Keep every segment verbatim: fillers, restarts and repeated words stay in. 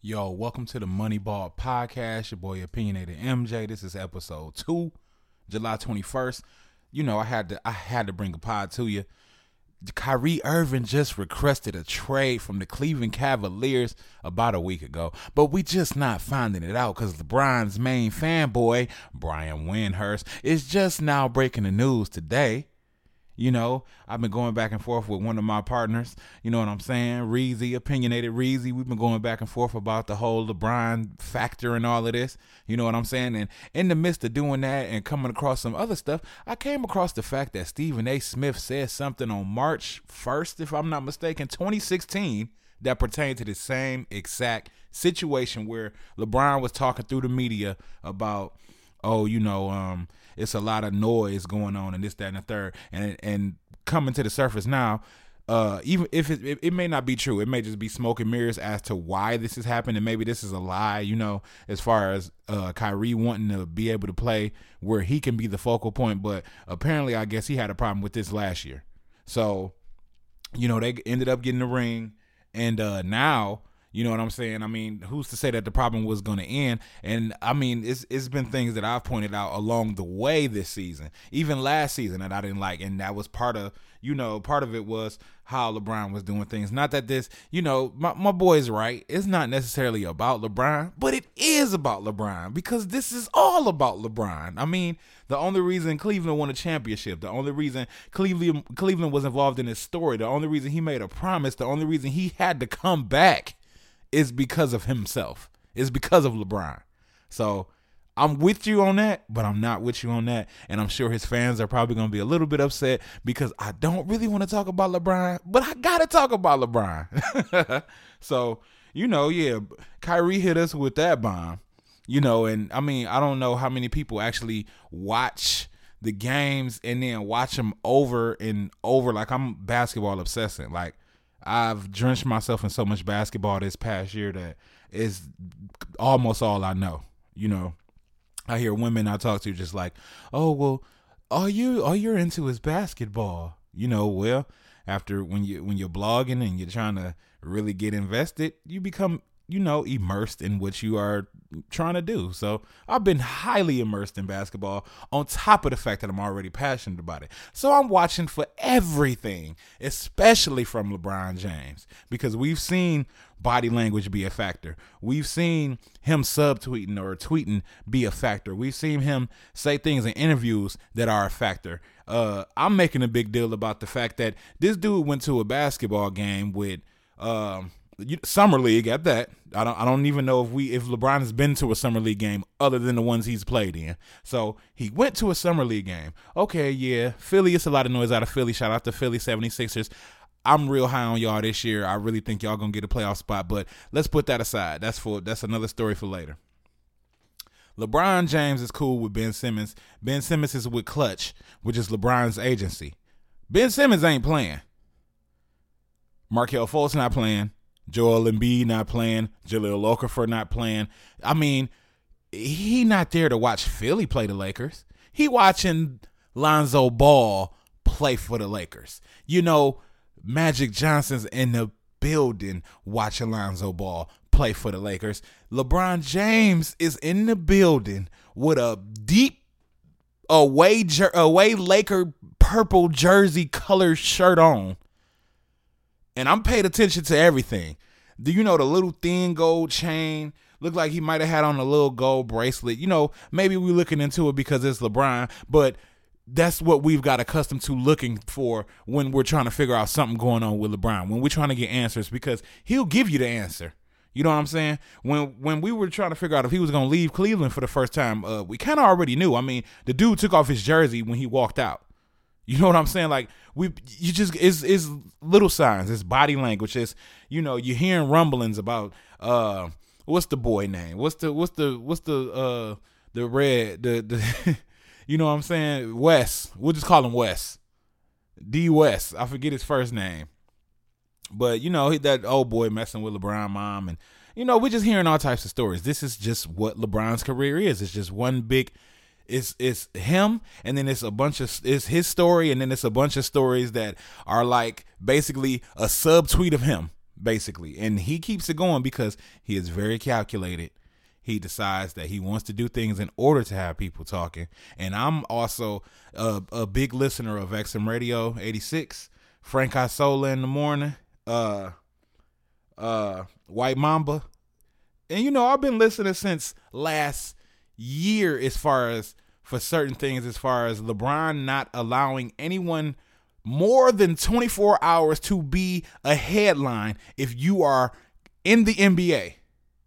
Yo, welcome to the Moneyball Podcast. Your boy Opinionated M J. This is episode two, July twenty-first. You know, I had to I had to bring a pod to you. Kyrie Irving just requested a trade from the Cleveland Cavaliers about a week ago, but we just not finding it out because LeBron's main fanboy, Brian Windhorst, is just now breaking the news today. You know, I've been going back and forth with one of my partners. You know what I'm saying? Reezy, Opinionated Reezy. We've been going back and forth about the whole LeBron factor and all of this. You know what I'm saying? And in the midst of doing that and coming across some other stuff, I came across the fact that Stephen A. Smith said something on March first, if I'm not mistaken, twenty sixteen, that pertained to the same exact situation where LeBron was talking through the media about, oh, you know, um, it's a lot of noise going on and this, that, and the third. And and coming to the surface now, uh, even if it, it, it may not be true, it may just be smoke and mirrors as to why this has happened. And maybe this is a lie, you know, as far as uh, Kyrie wanting to be able to play where he can be the focal point. But apparently, I guess he had a problem with this last year. So, you know, they ended up getting the ring. And uh, now, you know what I'm saying? I mean, who's to say that the problem was going to end? And, I mean, it's it's been things that I've pointed out along the way this season, even last season, that I didn't like. And that was part of, you know, part of it was how LeBron was doing things. Not that this, you know, my, my boy's right. It's not necessarily about LeBron, but it is about LeBron because this is all about LeBron. I mean, the only reason Cleveland won a championship, the only reason Cleveland, Cleveland was involved in this story, the only reason he made a promise, the only reason he had to come back is because of himself. It's because of LeBron. So I'm with you on that, but I'm not with you on that. And I'm sure his fans are probably going to be a little bit upset because I don't really want to talk about LeBron, but I got to talk about LeBron. So, you know, yeah, Kyrie hit us with that bomb, you know, and I mean, I don't know how many people actually watch the games and then watch them over and over. Like, I'm basketball obsessing. Like, I've drenched myself in so much basketball this past year that is almost all I know. You know, I hear women I talk to just like, oh, well, all you all you're into is basketball. You know, well, after when you when you're blogging and you're trying to really get invested, you become, you know, immersed in what you are trying to do. So I've been highly immersed in basketball on top of the fact that I'm already passionate about it. So I'm watching for everything, especially from LeBron James, because we've seen body language be a factor. We've seen him subtweeting or tweeting be a factor. We've seen him say things in interviews that are a factor. Uh, I'm making a big deal about the fact that this dude went to a basketball game with um, Summer League at that. I don't I don't even know if we if LeBron has been to a Summer League game other than the ones he's played in. So he went to a Summer League game. Okay, yeah. Philly, it's a lot of noise out of Philly. Shout out to Philly seventy-sixers. I'm real high on y'all this year. I really think y'all gonna get a playoff spot, but let's put that aside. That's for that's another story for later. LeBron James is cool with Ben Simmons. Ben Simmons is with Clutch, which is LeBron's agency. Ben Simmons ain't playing. Markelle Fultz not playing. Joel Embiid not playing. Jahlil Okafor not playing. I mean, he not there to watch Philly play the Lakers. He watching Lonzo Ball play for the Lakers. You know, Magic Johnson's in the building watching Lonzo Ball play for the Lakers. LeBron James is in the building with a deep away, jer- away Laker purple jersey color shirt on. And I'm paid attention to everything. Do you know the little thin gold chain? Looked like he might have had on a little gold bracelet. You know, maybe we're looking into it because it's LeBron, but that's what we've got accustomed to looking for when we're trying to figure out something going on with LeBron, when we're trying to get answers, because he'll give you the answer. You know what I'm saying? When when we were trying to figure out if he was going to leave Cleveland for the first time, uh, we kind of already knew. I mean, the dude took off his jersey when he walked out. You know what I'm saying? Like, we, you just, it's, it's little signs, it's body language, it's, you know, you're hearing rumblings about, uh, what's the boy name? What's the, what's the, what's the, uh, the red, the, the, you know what I'm saying? Wes, we'll just call him Wes. D West, I forget his first name. But, you know, that old boy messing with LeBron mom, and, you know, we're just hearing all types of stories. This is just what LeBron's career is. It's just one big, It's it's him, and then it's a bunch of it's his story, and then it's a bunch of stories that are like basically a subtweet of him. basically. And he keeps it going because he is very calculated. He decides that he wants to do things in order to have people talking. And I'm also a, a big listener of X M Radio eighty-six, Frank Isola in the morning, uh, uh, White Mamba. And, you know, I've been listening since last year as far as for certain things, as far as LeBron not allowing anyone more than twenty-four hours to be a headline if you are in the N B A.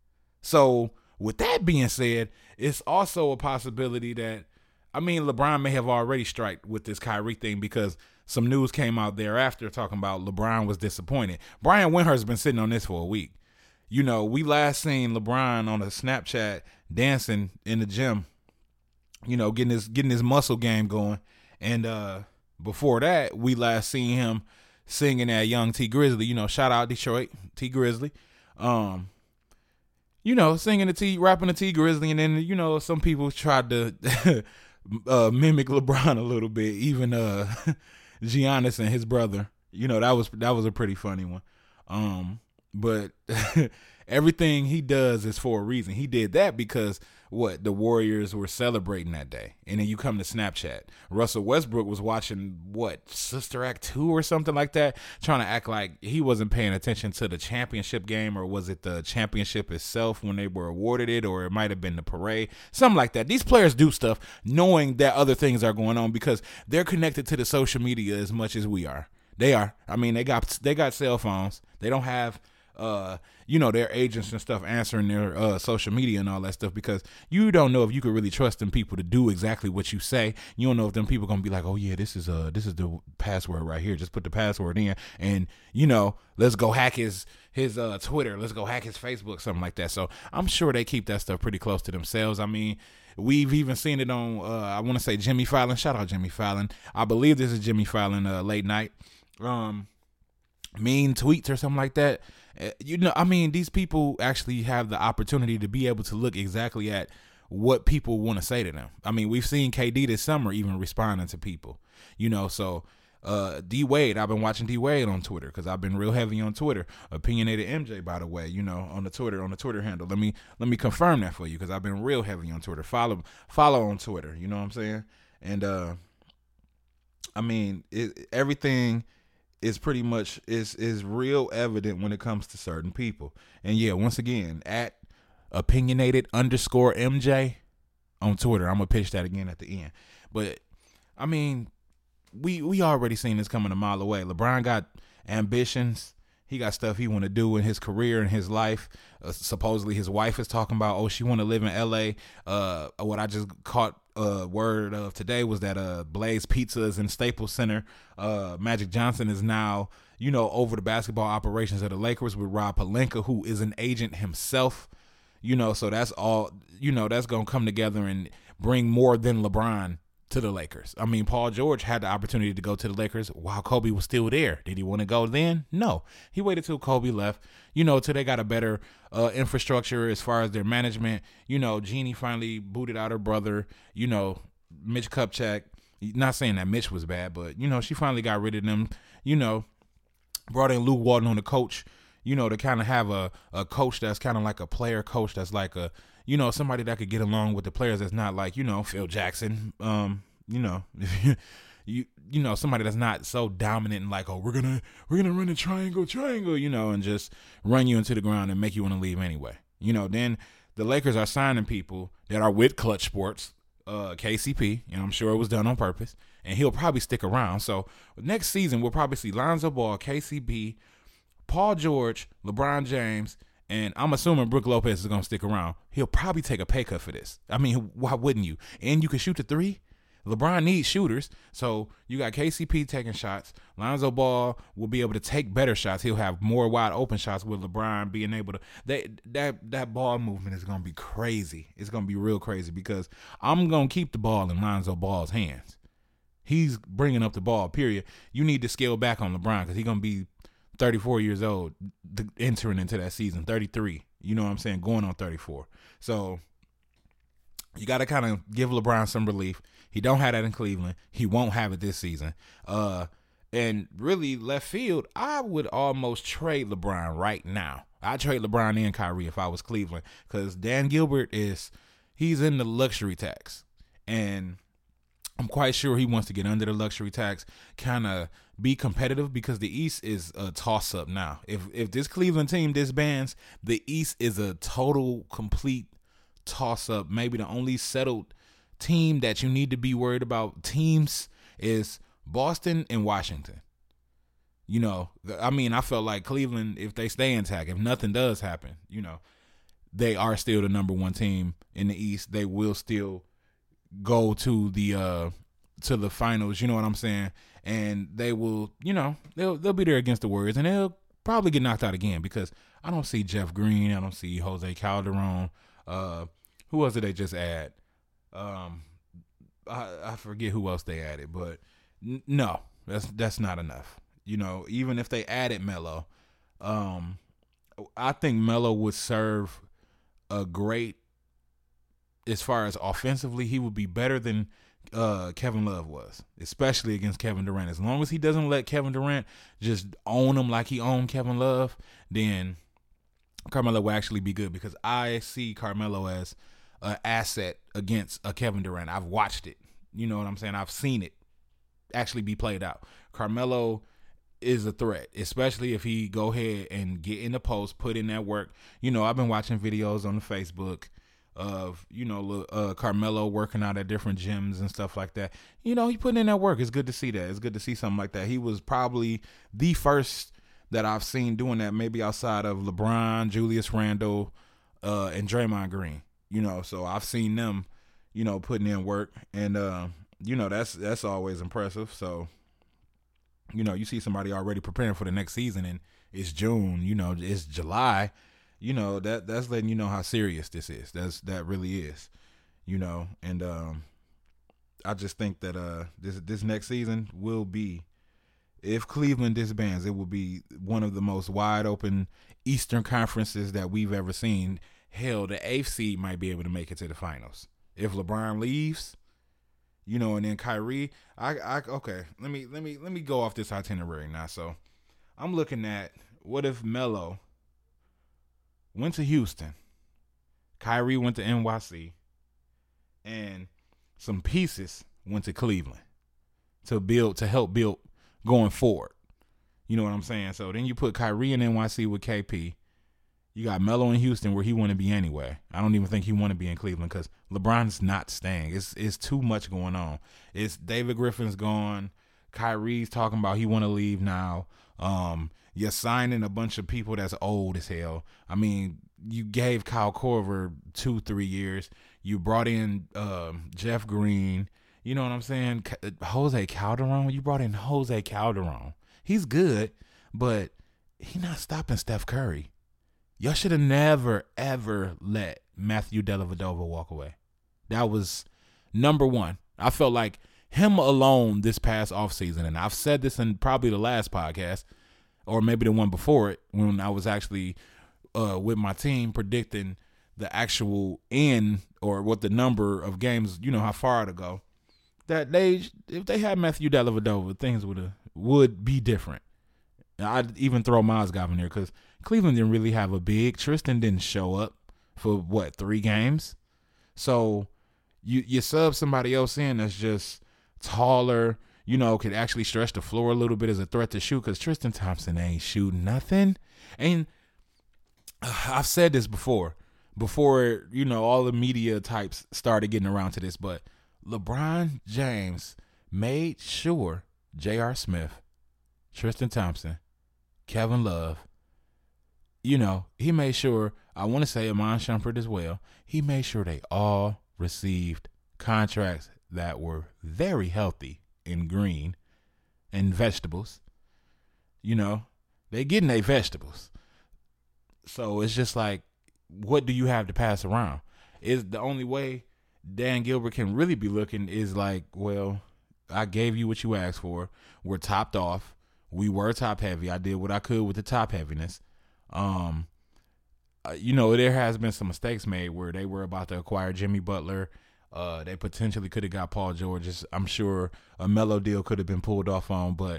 So with that being said, it's also a possibility that, I mean, LeBron may have already striked with this Kyrie thing because some news came out thereafter talking about LeBron was disappointed. Brian Windhorst's been sitting on this for a week. You know, we last seen LeBron on a Snapchat dancing in the gym, you know, getting his getting his muscle game going. And uh, before that, we last seen him singing at Young T Grizzly. You know, shout out Detroit, T Grizzly. Um, you know, singing the T, rapping the T Grizzly. And then, you know, some people tried to uh, mimic LeBron a little bit. Even uh, Giannis and his brother. You know, that was that was a pretty funny one. Um, but everything he does is for a reason. He did that because what the Warriors were celebrating that day. And then you come to Snapchat. Russell Westbrook was watching what, Sister Act two or something like that, trying to act like he wasn't paying attention to the championship game, or was it the championship itself when they were awarded it, or it might have been the parade, something like that. These players do stuff knowing that other things are going on because they're connected to the social media as much as we are. They are. I mean, they got they got cell phones. They don't have Uh, you know, their agents and stuff answering their uh, social media and all that stuff, because you don't know if you could really trust them people to do exactly what you say. You don't know if them people gonna be like, oh yeah, this is uh this is the password right here. Just put the password in, and you know, let's go hack his his uh Twitter. Let's go hack his Facebook, something like that. So I'm sure they keep that stuff pretty close to themselves. I mean, we've even seen it on uh, I want to say Jimmy Fallon. Shout out Jimmy Fallon. I believe this is Jimmy Fallon uh, late night. Um, mean tweets or something like that. You know, I mean, these people actually have the opportunity to be able to look exactly at what people want to say to them. I mean, we've seen K D this summer even responding to people, you know, so uh, D Wade, I've been watching D Wade on Twitter because I've been real heavy on Twitter. Opinionated M J, by the way, you know, on the Twitter, on the Twitter handle. Let me let me confirm that for you because I've been real heavy on Twitter. Follow follow on Twitter, you know what I'm saying? And uh, I mean, it, everything is pretty much is is real evident when it comes to certain people. And yeah, once again, at opinionated underscore M J on Twitter. I'm gonna pitch that again at the end. But I mean, we we already seen this coming a mile away. LeBron got ambitions. He got stuff he want to do in his career and his life. Uh, supposedly his wife is talking about, oh, she want to live in L A. Uh, what I just caught uh, word of today was that uh, Blaze Pizza is in Staples Center. Uh, Magic Johnson is now, you know, over the basketball operations of the Lakers with Rob Pelinka, who is an agent himself. You know, so that's all, you know, that's going to come together and bring more than LeBron to the Lakers. I mean, Paul George had the opportunity to go to the Lakers while Kobe was still there. Did he want to go then? No. He waited till Kobe left, you know, till they got a better uh, infrastructure as far as their management. You know, Jeannie finally booted out her brother, you know, Mitch Kupchak. Not saying that Mitch was bad, but, you know, she finally got rid of them, you know, brought in Luke Walton on the coach, you know, to kind of have a, a coach that's kind of like a player coach that's like a, you know, somebody that could get along with the players that's not like, you know, Phil Jackson, um, you know, you you know, somebody that's not so dominant and like, oh, we're gonna we're gonna run a triangle, triangle, you know, and just run you into the ground and make you want to leave anyway. You know, then the Lakers are signing people that are with Clutch Sports, uh, K C P, and I'm sure it was done on purpose, and he'll probably stick around. So next season we'll probably see Lonzo Ball, K C P, Paul George, LeBron James. And I'm assuming Brook Lopez is going to stick around. He'll probably take a pay cut for this. I mean, why wouldn't you? And you can shoot the three. LeBron needs shooters. So you got K C P taking shots. Lonzo Ball will be able to take better shots. He'll have more wide open shots with LeBron being able to. They, that that ball movement is going to be crazy. It's going to be real crazy because I'm going to keep the ball in Lonzo Ball's hands. He's bringing up the ball, period. You need to scale back on LeBron because he's going to be thirty-four years old entering into that season, thirty-three, you know what I'm saying, going on thirty-four. So you got to kind of give LeBron some relief. He don't have that in Cleveland. He won't have it this season. Uh, And really, left field, I would almost trade LeBron right now. I'd trade LeBron and Kyrie if I was Cleveland, because Dan Gilbert is, he's in the luxury tax. And I'm quite sure he wants to get under the luxury tax, kind of be competitive, because the East is a toss-up now. If if this Cleveland team disbands, the East is a total, complete toss-up. Maybe the only settled team that you need to be worried about teams is Boston and Washington. You know, I mean, I felt like Cleveland, if they stay intact, if nothing does happen, you know, they are still the number one team in the East. They will still go to the uh, to the finals. You know what I'm saying? And they will, you know, they'll they'll be there against the Warriors, and they'll probably get knocked out again, because I don't see Jeff Green, I don't see Jose Calderon. Uh, who else did they just add? Um, I, I forget who else they added, but n- no, that's that's not enough. You know, even if they added Melo, um, I think Melo would serve a great, as far as offensively, he would be better than uh, Kevin Love was, especially against Kevin Durant. As long as he doesn't let Kevin Durant just own him like he owned Kevin Love, then Carmelo will actually be good, because I see Carmelo as an asset against a Kevin Durant. I've watched it. You know what I'm saying? I've seen it actually be played out. Carmelo is a threat, especially if he go ahead and get in the post, put in that work. You know, I've been watching videos on the Facebook of, you know, uh, Carmelo working out at different gyms and stuff like that. You know, he putting in that work. It's good to see that. It's good to see something like that. He was probably the first that I've seen doing that, maybe outside of LeBron, Julius Randle, uh, and Draymond Green. You know, so I've seen them, you know, putting in work, and uh, you know, that's that's always impressive. So, you know, you see somebody already preparing for the next season, and it's June, you know, it's July, you know, that that's letting you know how serious this is. That's that really is, you know, and um, I just think that uh, this this next season will be, if Cleveland disbands, it will be one of the most wide open Eastern conferences that we've ever seen. Hell, the eighth seed might be able to make it to the finals if LeBron leaves, you know, and then Kyrie. I, I okay. Let me let me let me go off this itinerary now. So I'm looking at, what if Melo went to Houston, Kyrie went to N Y C, and some pieces went to Cleveland to build to help build going forward. You know what I'm saying? So then you put Kyrie in N Y C with K P. You got Melo in Houston, where he want to be anyway. I don't even think he want to be in Cleveland, because LeBron's not staying. It's it's too much going on. It's David Griffin's gone. Kyrie's talking about he want to leave now. Um, you're signing a bunch of people that's old as hell. I mean, you gave Kyle Korver two, three years. You brought in uh, Jeff Green. You know what I'm saying? Jose Calderon. You brought in Jose Calderon. He's good, but he's not stopping Steph Curry. Y'all should have never, ever let Matthew Dellavedova walk away. That was number one. I felt like him alone this past offseason, and I've said this in probably the last podcast, or maybe the one before it, when I was actually uh, with my team predicting the actual end, or what the number of games, you know, how far to go, that they, if they had Matthew Dellavedova, things would have would be different. I'd even throw Mozgov in there, because Cleveland didn't really have a big. Tristan didn't show up for, what, three games? So you you sub somebody else in that's just taller, you know, could actually stretch the floor a little bit as a threat to shoot, because Tristan Thompson ain't shooting nothing. And uh, I've said this before, before, you know, all the media types started getting around to this, but LeBron James made sure J R. Smith, Tristan Thompson, Kevin Love, you know, he made sure, I want to say Iman Shumpert as well, he made sure they all received contracts that were very healthy and green and vegetables. You know, they getting their vegetables. So it's just like, what do you have to pass around? Is the only way Dan Gilbert can really be looking is like, well, I gave you what you asked for. We're topped off. We were top heavy. I did what I could with the top heaviness. Um, uh, you know, there has been some mistakes made where they were about to acquire Jimmy Butler. Uh, they potentially could have got Paul George. I'm sure a Melo deal could have been pulled off on, but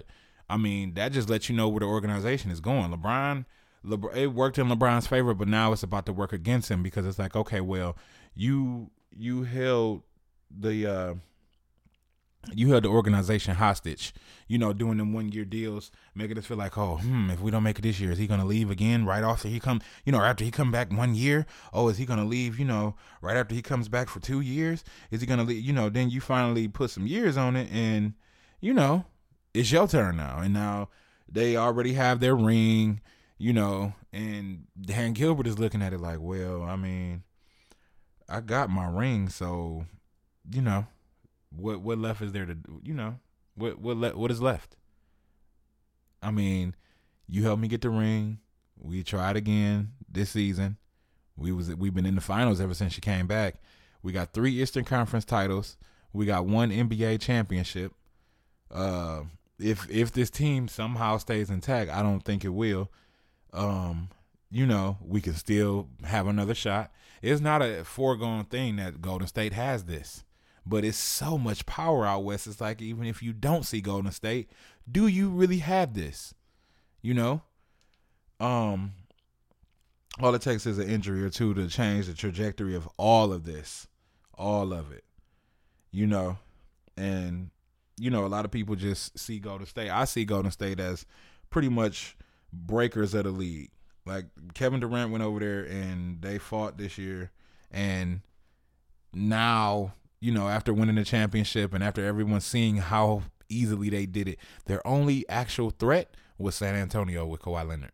I mean, that just lets you know where the organization is going. LeBron, LeBron, it worked in LeBron's favor, but now it's about to work against him because it's like, okay, well, you you held the uh, you held the organization hostage, you know, doing them one year deals, making us feel like, oh, hmm, if we don't make it this year, is he gonna leave again right after he come, you know, after he come back one year? Oh, is he gonna leave, you know, right after he comes back for two years? Is he gonna leave? You know, then you finally put some years on it, and you know, it's your turn now, and now they already have their ring, you know, and Dan Gilbert is looking at it like, well, I mean, I got my ring, so you know. What what left is there to do? You know, what what le- what is left? I mean, you helped me get the ring. We tried again this season. We was we've been in the finals ever since you came back. We got three Eastern Conference titles. We got one N B A championship. Uh, if if this team somehow stays intact, I don't think it will. Um, you know, we can still have another shot. It's not a foregone thing that Golden State has this. But it's so much power out west. It's like, even if you don't see Golden State, do you really have this? You know? Um, all it takes is an injury or two to change the trajectory of all of this. All of it. You know? And, you know, a lot of people just see Golden State. I see Golden State as pretty much breakers of the league. Like, Kevin Durant went over there and they fought this year. And now, you know, after winning the championship and after everyone seeing how easily they did it, their only actual threat was San Antonio with Kawhi Leonard.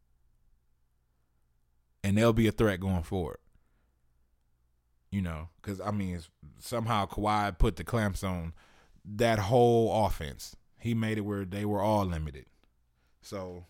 And they'll be a threat going forward. You know, because, I mean, somehow Kawhi put the clamps on that whole offense. He made it where they were all limited. So,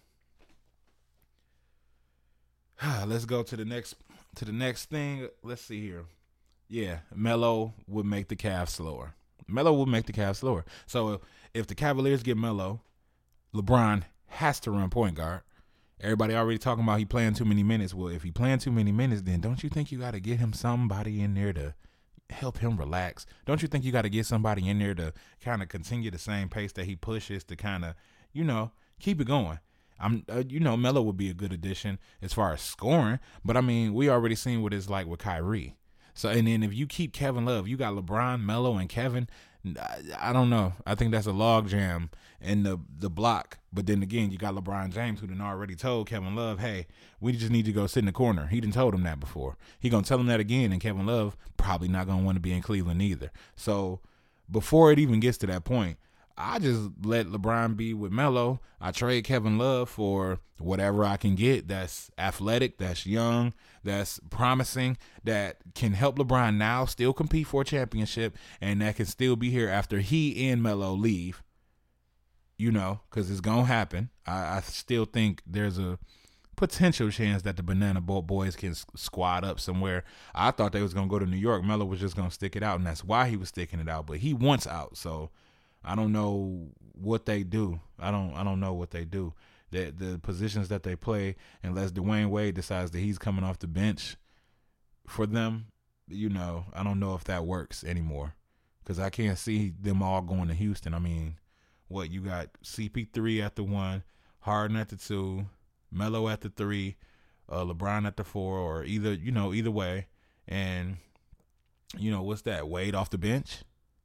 let's go to the next to the next thing. Let's see here. Yeah, Melo would make the Cavs slower. Melo would make the Cavs slower. So if the Cavaliers get Melo, LeBron has to run point guard. Everybody already talking about he playing too many minutes. Well, if he playing too many minutes, then don't you think you got to get him somebody in there to help him relax? Don't you think you got to get somebody in there to kind of continue the same pace that he pushes to kind of, you know, keep it going? I'm, uh, you know, Melo would be a good addition as far as scoring. But, I mean, we already seen what it's like with Kyrie. So, and then if you keep Kevin Love, you got LeBron, Melo, and Kevin. I, I don't know. I think that's a log jam in the the block. But then again, you got LeBron James, who done already told Kevin Love, hey, we just need to go sit in the corner. He done told him that before. He going to tell him that again, and Kevin Love probably not going to want to be in Cleveland either. So before it even gets to that point, I just let LeBron be with Melo. I trade Kevin Love for whatever I can get that's athletic, that's young, that's promising, that can help LeBron now still compete for a championship, and that can still be here after he and Melo leave, you know, because it's going to happen. I, I still think there's a potential chance that the Banana Boat Boys can squad up somewhere. I thought they was going to go to New York. Melo was just going to stick it out, and that's why he was sticking it out, but he wants out, so I don't know what they do. I don't I don't know what they do. The the positions that they play, unless Dwayne Wade decides that he's coming off the bench for them, you know, I don't know if that works anymore. Because I can't see them all going to Houston. I mean, what, you got C P three at the one, Harden at the two, Melo at the three, uh, LeBron at the four, or either, you know, either way. And, you know, what's that, Wade off the bench?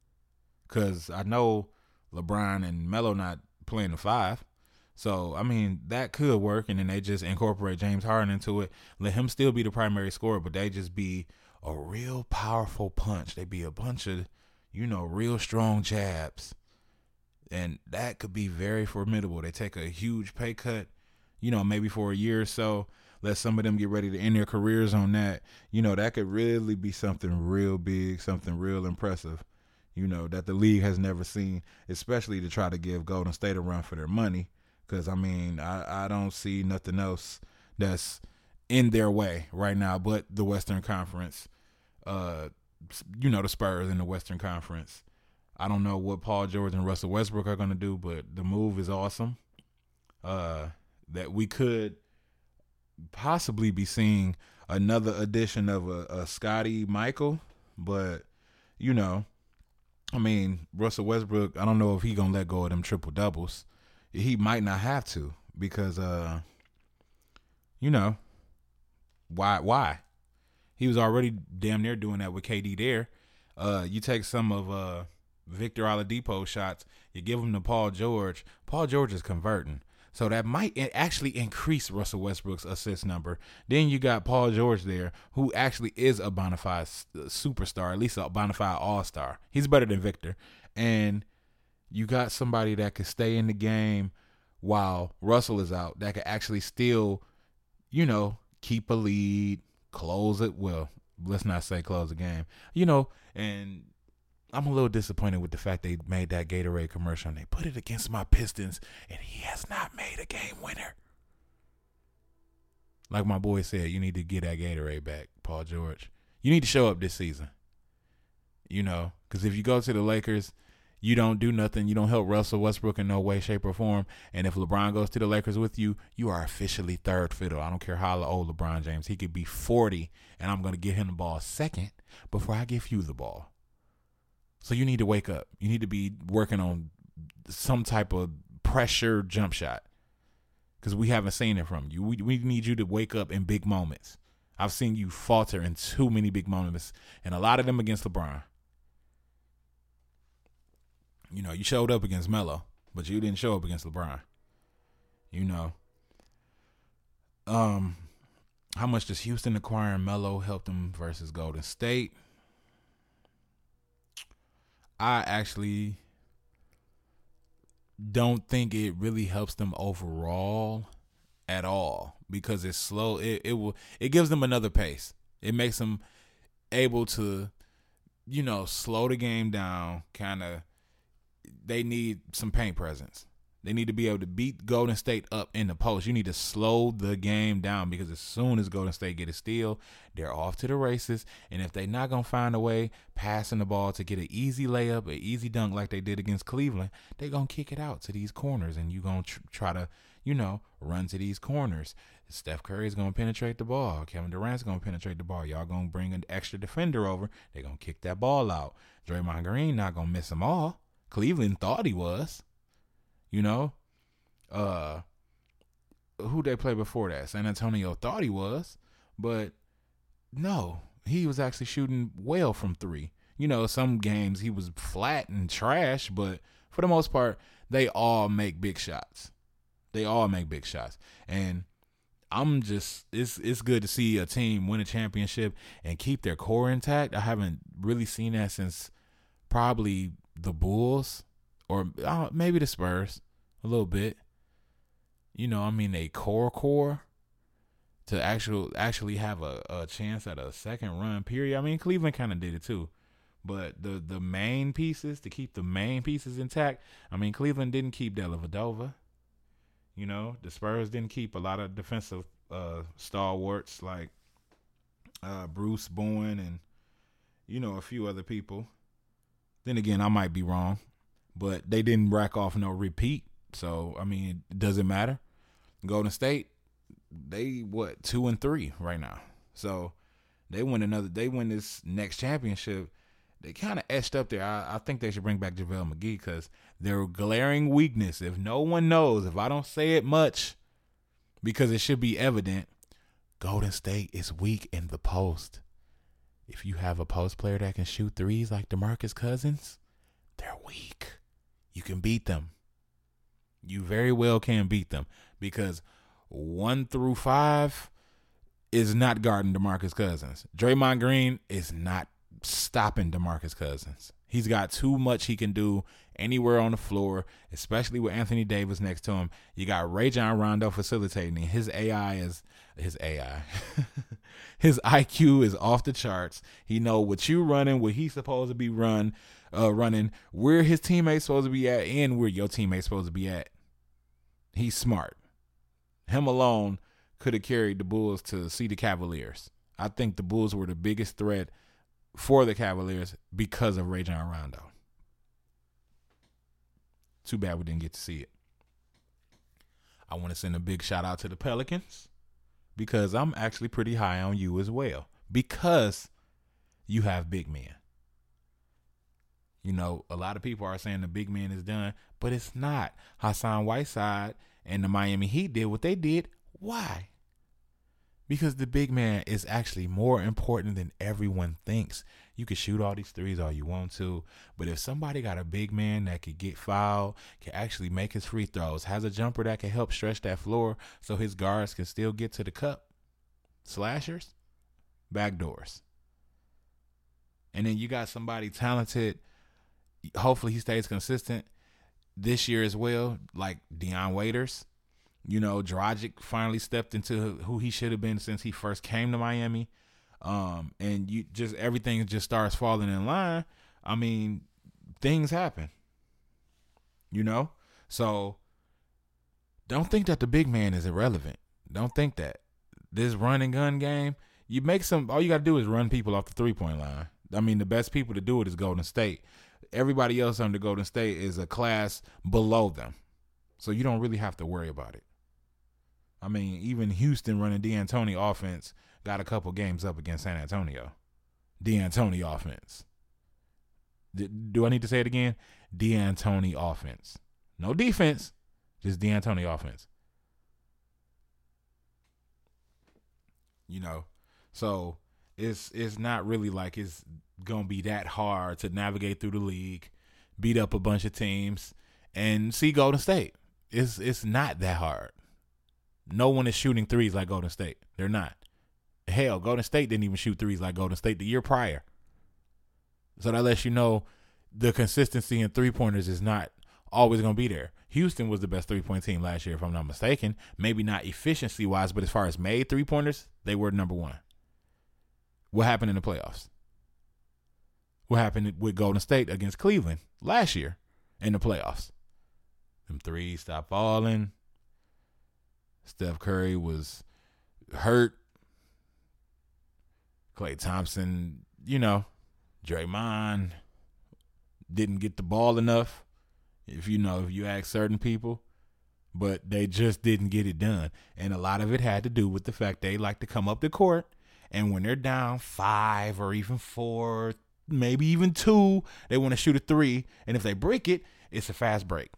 Because I know LeBron and Melo not playing the five. So, I mean, that could work. And then they just incorporate James Harden into it. Let him still be the primary scorer, but they just be a real powerful punch. They be a bunch of, you know, real strong jabs. And that could be very formidable. They take a huge pay cut, you know, maybe for a year or so. Let some of them get ready to end their careers on that. You know, that could really be something real big, something real impressive. You know, that the league has never seen, especially to try to give Golden State a run for their money. Because, I mean, I, I don't see nothing else that's in their way right now but the Western Conference. Uh, you know, the Spurs in the Western Conference. I don't know what Paul George and Russell Westbrook are going to do, but the move is awesome. Uh, that we could possibly be seeing another edition of a, a Scotty Michael, but, you know, I mean, Russell Westbrook, I don't know if he going to let go of them triple doubles. he might not have to because, uh, you know, why? Why? He was already damn near doing that with K D there. Uh, you take some of uh, Victor Oladipo's shots, you give them to Paul George. Paul George is converting. So that might actually increase Russell Westbrook's assist number. Then you got Paul George there, who actually is a bona fide superstar, at least a bona fide all-star. He's better than Victor. And you got somebody that could stay in the game while Russell is out, that could actually still, you know, keep a lead, close it. Well, let's not say close the game. You know, and I'm a little disappointed with the fact they made that Gatorade commercial and they put it against my Pistons, and he has not made a game winner. Like my boy said, you need to get that Gatorade back, Paul George. You need to show up this season. You know, because if you go to the Lakers, you don't do nothing. You don't help Russell Westbrook in no way, shape, or form. And if LeBron goes to the Lakers with you, you are officially third fiddle. I don't care how old LeBron James. He could be forty, and I'm going to get him the ball second before I give you the ball. So you need to wake up. You need to be working on some type of pressure jump shot because we haven't seen it from you. We, we need you to wake up in big moments. I've seen you falter in too many big moments, and a lot of them against LeBron. You know, you showed up against Melo, but you didn't show up against LeBron. You know. Um, how much does Houston acquiring Melo help them versus Golden State? I actually don't think it really helps them overall at all because it's slow. It it will it gives them another pace. It makes them able to, you know, slow the game down. Kind of, they need some paint presence. They need to be able to beat Golden State up in the post. You need to slow the game down because as soon as Golden State get a steal, they're off to the races. And if they're not going to find a way passing the ball to get an easy layup, an easy dunk like they did against Cleveland, they're going to kick it out to these corners. And you're going to tr- try to, you know, run to these corners. Steph Curry's going to penetrate the ball. Kevin Durant's going to penetrate the ball. Y'all going to bring an extra defender over. They're going to kick that ball out. Draymond Green not going to miss them all. Cleveland thought he was. You know, uh, who they played before that? San Antonio thought he was, but no, he was actually shooting well from three. You know, some games he was flat and trash, but for the most part, they all make big shots. They all make big shots. And I'm just, it's it's good to see a team win a championship and keep their core intact. I haven't really seen that since probably the Bulls. Or uh, maybe the Spurs, a little bit. You know, I mean, a core core to actual actually have a, a chance at a second run period. I mean, Cleveland kind of did it too. But the, the main pieces, to keep the main pieces intact, I mean, Cleveland didn't keep Dellavedova. You know, the Spurs didn't keep a lot of defensive uh, stalwarts like uh, Bruce Bowen and, you know, a few other people. Then again, I might be wrong. But they didn't rack off no repeat. So, I mean, it doesn't matter. Golden State, they, what, two and three right now. So, they win another, they win this next championship. They kind of etched up there. I, I think they should bring back JaVale McGee because their glaring weakness, if no one knows, if I don't say it much, because it should be evident, Golden State is weak in the post. If you have a post player that can shoot threes like DeMarcus Cousins, they're weak. You can beat them. You very well can beat them because one through five is not guarding DeMarcus Cousins. Draymond Green is not stopping DeMarcus Cousins. He's got too much he can do anywhere on the floor, especially with Anthony Davis next to him. You got Rajon Rondo facilitating. His A I is his A I. His I Q is off the charts. He know what you running, what he's supposed to be run. Uh, running where his teammates supposed to be at and where your teammates supposed to be at. He's smart. Him alone could have carried the Bulls to see the Cavaliers. I think the Bulls were the biggest threat for the Cavaliers because of Rajon Rondo. Too bad we didn't get to see it. I want to send a big shout out to the Pelicans because I'm actually pretty high on you as well because you have big men. You know, a lot of people are saying the big man is done, but it's not. Hassan Whiteside and the Miami Heat did what they did. Why? Because the big man is actually more important than everyone thinks. You can shoot all these threes all you want to, but if somebody got a big man that could get fouled, can actually make his free throws, has a jumper that can help stretch that floor so his guards can still get to the cup, slashers, backdoors. And then you got somebody talented. Hopefully he stays consistent this year as well, like Dion Waiters. You know, Dragic finally stepped into who he should have been since he first came to Miami. Um, and you just everything just starts falling in line. I mean, things happen. You know? So don't think that the big man is irrelevant. Don't think that. This run and gun game, you make some all you gotta do is run people off the three point line. I mean, the best people to do it is Golden State. Everybody else under Golden State is a class below them. So you don't really have to worry about it. I mean, even Houston running D'Antoni offense got a couple games up against San Antonio. D'Antoni offense. D- do I need to say it again? D'Antoni offense. No defense, just D'Antoni offense. You know, so it's it's not really like it's going to be that hard to navigate through the league, beat up a bunch of teams, and see Golden State. It's it's not that hard. No one is shooting threes like Golden State. They're not. Hell, Golden State didn't even shoot threes like Golden State the year prior. So that lets you know the consistency in three-pointers is not always going to be there. Houston was the best three-point team last year, if I'm not mistaken. Maybe not efficiency-wise, but as far as made three-pointers, they were number one. What happened in the playoffs? What happened with Golden State against Cleveland last year in the playoffs? Them threes stopped falling. Steph Curry was hurt. Klay Thompson, you know, Draymond didn't get the ball enough, if you know, if you ask certain people. But they just didn't get it done. And a lot of it had to do with the fact they like to come up the court, and when they're down five or even four, maybe even two, they want to shoot a three. And if they break it, it's a fast break.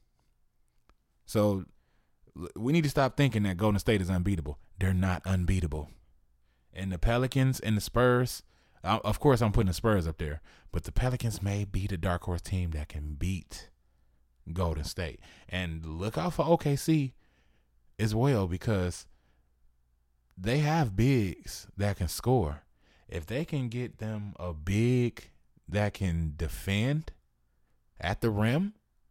So we need to stop thinking that Golden State is unbeatable. They're not unbeatable. And the Pelicans and the Spurs, of course I'm putting the Spurs up there, but the Pelicans may be the dark horse team that can beat Golden State. And look out for O K C as well, because they have bigs that can score. If they can get them a big that can defend at the rim,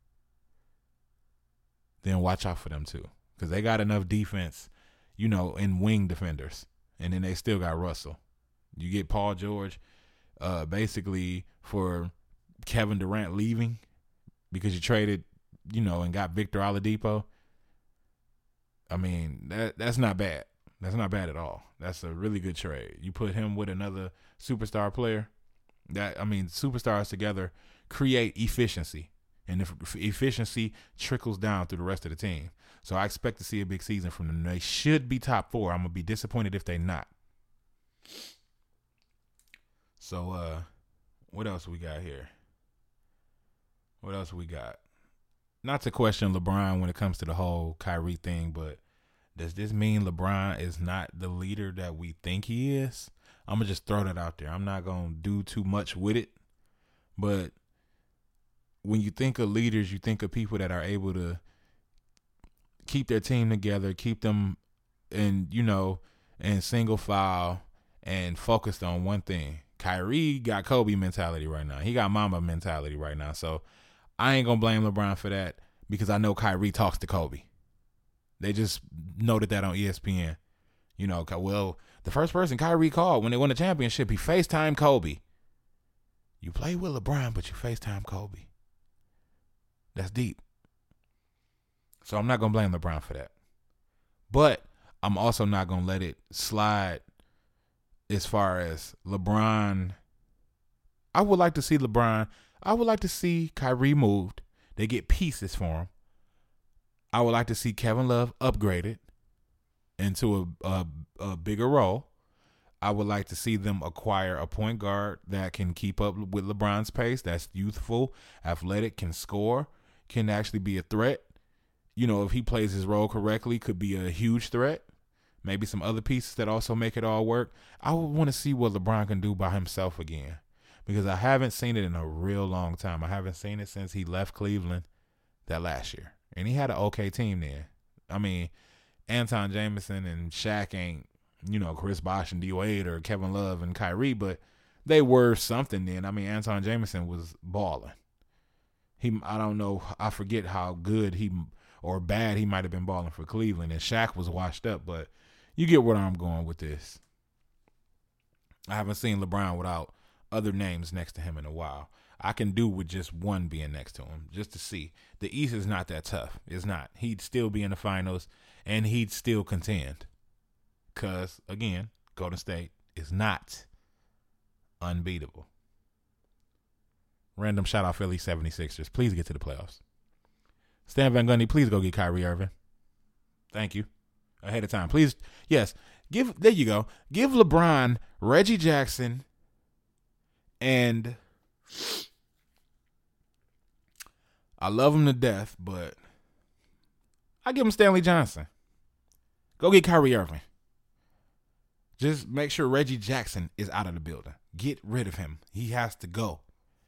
then watch out for them too. Because they got enough defense, you know, in wing defenders. And then they still got Russell. You get Paul George uh, basically for Kevin Durant leaving because you traded, you know, and got Victor Oladipo. I mean, that that's not bad. That's not bad at all. That's a really good trade. You put him with another superstar player. That I mean, superstars together create efficiency. And if efficiency trickles down through the rest of the team. So I expect to see a big season from them. They should be top four. I'm going to be disappointed if they're not. So uh, what else we got here? What else we got? Not to question LeBron when it comes to the whole Kyrie thing, but does this mean LeBron is not the leader that we think he is? I'm going to just throw that out there. I'm not going to do too much with it. But when you think of leaders, you think of people that are able to keep their team together, keep them in, you know, in single file and focused on one thing. Kyrie got Kobe mentality right now. He got Mamba mentality right now. So I ain't going to blame LeBron for that because I know Kyrie talks to Kobe. They just noted that on E S P N. You know, well, the first person Kyrie called when they won the championship, he FaceTimed Kobe. You play with LeBron, but you FaceTime Kobe. That's deep. So I'm not going to blame LeBron for that. But I'm also not going to let it slide as far as LeBron. I would like to see LeBron. I would like to see Kyrie moved. They get pieces for him. I would like to see Kevin Love upgraded into a, a, a bigger role. I would like to see them acquire a point guard that can keep up with LeBron's pace, that's youthful, athletic, can score, can actually be a threat. You know, if he plays his role correctly, could be a huge threat. Maybe some other pieces that also make it all work. I would want to see what LeBron can do by himself again, because I haven't seen it in a real long time. I haven't seen it since he left Cleveland that last year. And he had an okay team then. I mean, Anton Jameson and Shaq ain't, you know, Chris Bosh and D Wade or Kevin Love and Kyrie, but they were something then. I mean, Anton Jameson was balling. He, I don't know, I forget how good he or bad he might have been balling for Cleveland, and Shaq was washed up, but you get where I'm going with this. I haven't seen LeBron without other names next to him in a while. I can do with just one being next to him, just to see. The East is not that tough. It's not. He'd still be in the finals, and he'd still contend. Because, again, Golden State is not unbeatable. Random shout out Philly seventy-sixers. Please get to the playoffs. Stan Van Gundy, please go get Kyrie Irving. Thank you. Ahead of time. Please, yes. Give there you go. Give LeBron, Reggie Jackson, and I love him to death, but I give him Stanley Johnson. Go get Kyrie Irving. Just make sure Reggie Jackson is out of the building. Get rid of him. He has to go.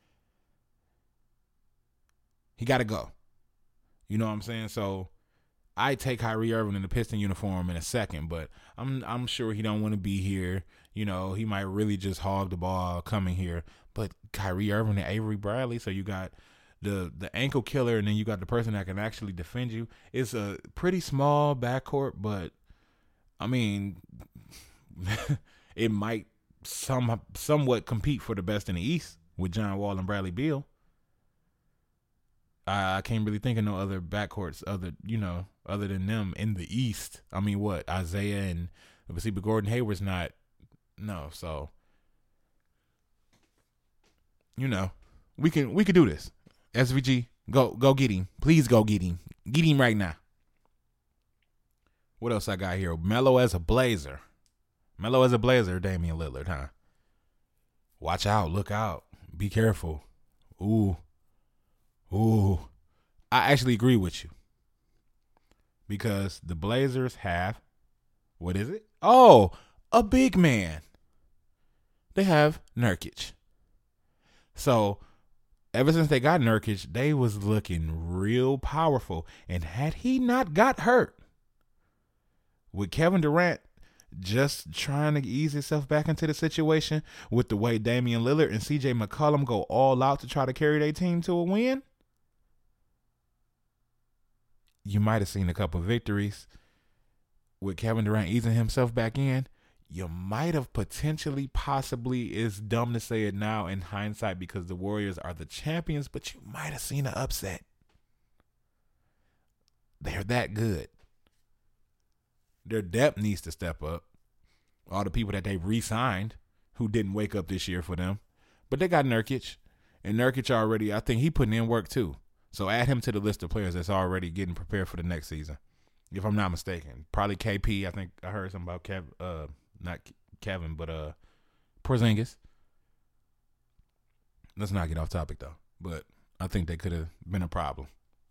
He got to go. You know what I'm saying? So I take Kyrie Irving in the Piston uniform in a second, but I'm I'm sure he don't want to be here. You know, he might really just hog the ball coming here. But Kyrie Irving and Avery Bradley, so you got the the ankle killer, and then you got the person that can actually defend you. It's a pretty small backcourt, but I mean, it might some somewhat compete for the best in the East with John Wall and Bradley Beal. I, I can't really think of no other backcourts other you know other than them in the East. I mean, what Isaiah and see, but Gordon Hayward's not. No, so you know we can we can do this. S V G, go go get him. Please go get him. Get him right now. What else I got here? Melo as a Blazer. Melo as a Blazer, Damian Lillard, huh? Watch out. Look out. Be careful. Ooh. Ooh. I actually agree with you. Because the Blazers have, what is it? Oh, a big man. They have Nurkic. So, ever since they got Nurkic, they was looking real powerful. And had he not got hurt, with Kevin Durant just trying to ease himself back into the situation, with the way Damian Lillard and C J McCollum go all out to try to carry their team to a win, you might have seen a couple victories. With Kevin Durant easing himself back in, you might have potentially, possibly, it's dumb to say it now in hindsight because the Warriors are the champions, but you might have seen an upset. They're that good. Their depth needs to step up. All the people that they re-signed who didn't wake up this year for them. But they got Nurkic. And Nurkic already, I think he putting in work too. So add him to the list of players that's already getting prepared for the next season. If I'm not mistaken. Probably K P. I think I heard something about Kev, uh, not Kevin, but uh, Porzingis. Let's not get off topic though. But I think they could have been a problem.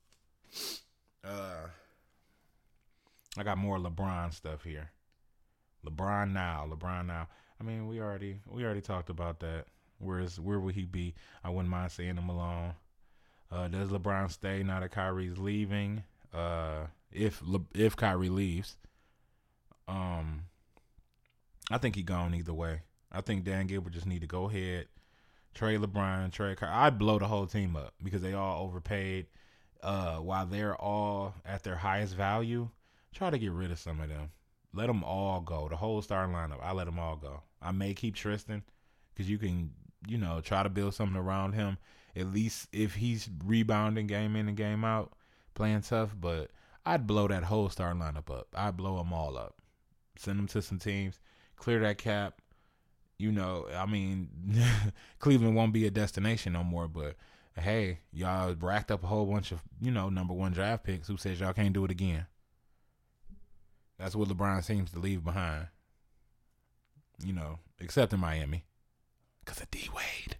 Uh, I got more LeBron stuff here. LeBron now, LeBron now. I mean, we already we already talked about that. Where is where would he be? I wouldn't mind seeing him alone. Uh, does LeBron stay now that Kyrie's leaving? Uh, if Le, if Kyrie leaves, um, I think he gone either way. I think Dan Gilbert just need to go ahead, trade LeBron, trade Kyrie. I'd blow the whole team up because they all overpaid. Uh, while they're all at their highest value, try to get rid of some of them. Let them all go. The whole starting lineup, I let them all go. I may keep Tristan because you can, you know, try to build something around him. At least if he's rebounding game in and game out, playing tough. But I'd blow that whole starting lineup up. I'd blow them all up. Send them to some teams. Clear that cap. You know, I mean, Cleveland won't be a destination no more. But, hey, y'all racked up a whole bunch of, you know, number one draft picks. Who says y'all can't do it again? That's what LeBron seems to leave behind. You know, except in Miami. Because of D Wade.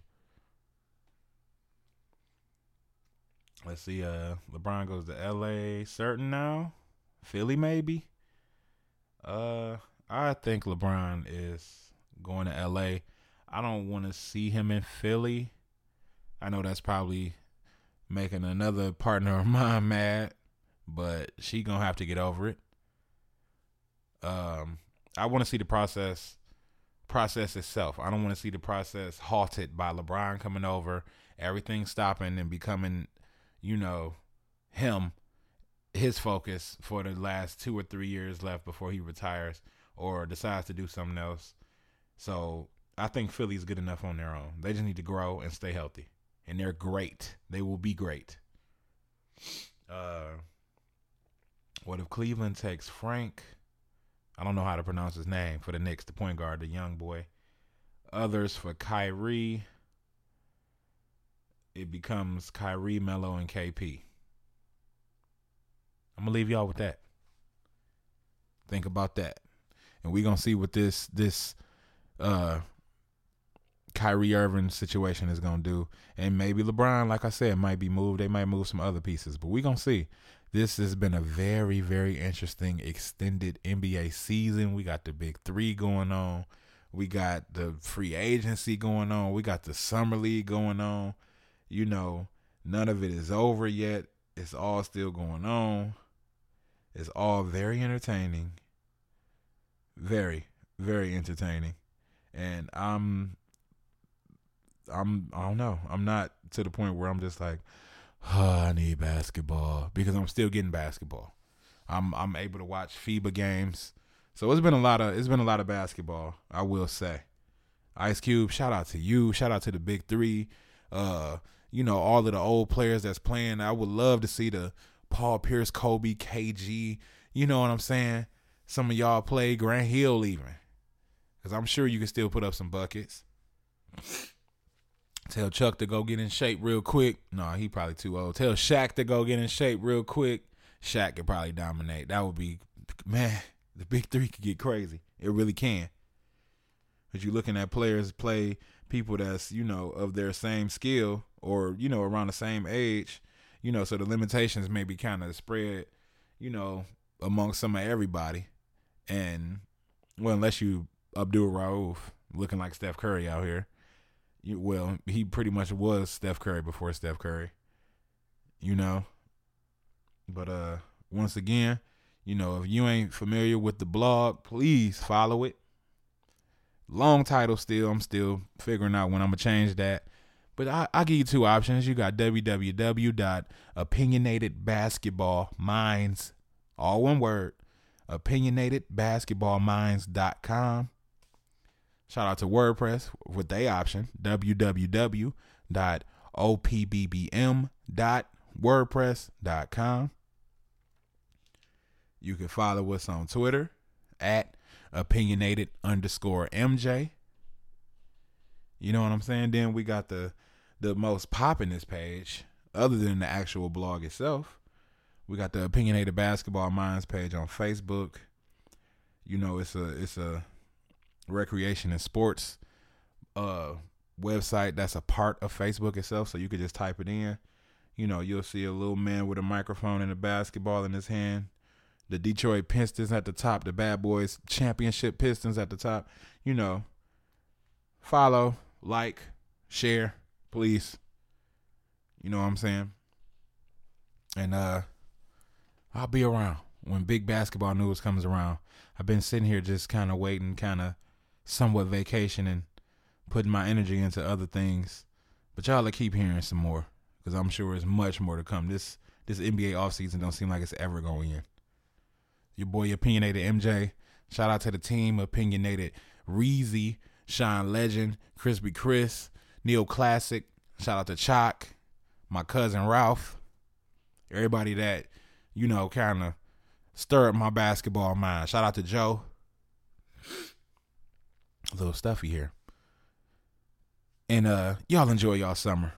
Let's see. Uh, LeBron goes to L A. Certain now. Philly maybe. Uh, I think LeBron is going to L A. I don't want to see him in Philly. I know that's probably making another partner of mine mad, but she gonna have to get over it. Um, I want to see the process process itself. I don't want to see the process halted by LeBron coming over, everything stopping and becoming, you know, him, his focus for the last two or three years left before he retires or decides to do something else. So I think Philly's good enough on their own. They just need to grow and stay healthy. And they're great. They will be great. Uh, what if Cleveland takes Frank? I don't know how to pronounce his name for the Knicks, the point guard, the young boy. Others for Kyrie. It becomes Kyrie, Melo, and K P. I'm going to leave y'all with that. Think about that. And we're going to see what this this uh, Kyrie Irving situation is going to do. And maybe LeBron, like I said, might be moved. They might move some other pieces. But we're going to see. This has been a very, very interesting extended N B A season. We got the big three going on. We got the free agency going on. We got the summer league going on. You know, none of it is over yet. It's all still going on. It's all very entertaining. Very, very entertaining. And I'm, I'm, I don't know. I'm not to the point where I'm just like, oh, I need basketball, because I'm still getting basketball. I'm I'm able to watch FIBA games. So it's been a lot of it's been a lot of basketball, I will say. Ice Cube, shout out to you. Shout out to the big three. Uh, you know, all of the old players that's playing. I would love to see the Paul Pierce, Kobe, K G. You know what I'm saying? Some of y'all play Grant Hill even. Because I'm sure you can still put up some buckets. Tell Chuck to go get in shape real quick. No, he probably too old. Tell Shaq to go get in shape real quick. Shaq could probably dominate. That would be, man, the big three could get crazy. It really can. But you're looking at players play people that's, you know, of their same skill or, you know, around the same age. You know, so the limitations may be kind of spread, you know, amongst some of everybody. And, well, unless you Abdul Rauf looking like Steph Curry out here. You, well, he pretty much was Steph Curry before Steph Curry, you know. But uh, once again, you know, if you ain't familiar with the blog, please follow it. Long title still. I'm still figuring out when I'm going to change that. But I, I'll give you two options. You got w w w dot opinionated basketball minds, all one word, opinionated basketball minds dot com. Shout out to WordPress with their option, w w w dot o p b b m dot wordpress dot com. You can follow us on Twitter at opinionated underscore M J. You know what I'm saying? Then we got the the most poppin'est page, other than the actual blog itself. We got the Opinionated Basketball Minds page on Facebook. You know, it's a it's a recreation and sports uh website that's a part of Facebook itself, so you could just type it in. You know, you'll see a little man with a microphone and a basketball in his hand. The Detroit Pistons at the top, the Bad Boys Championship Pistons at the top. You know, follow, like, share, please. You know what I'm saying? And uh I'll be around when big basketball news comes around. I've been sitting here just kind of waiting, kind of somewhat vacationing, putting my energy into other things. But y'all will keep hearing some more, because I'm sure there's much more to come. This this N B A offseason don't seem like it's ever going in. Your boy Opinionated M J. Shout out to the team, Opinionated Reezy, Sean Legend, Crispy Chris, Neil Classic. Shout out to Chalk, my cousin Ralph. Everybody that, you know, kind of stir up my basketball mind. Shout out to Joe. A little stuffy here. And uh, y'all enjoy y'all summer.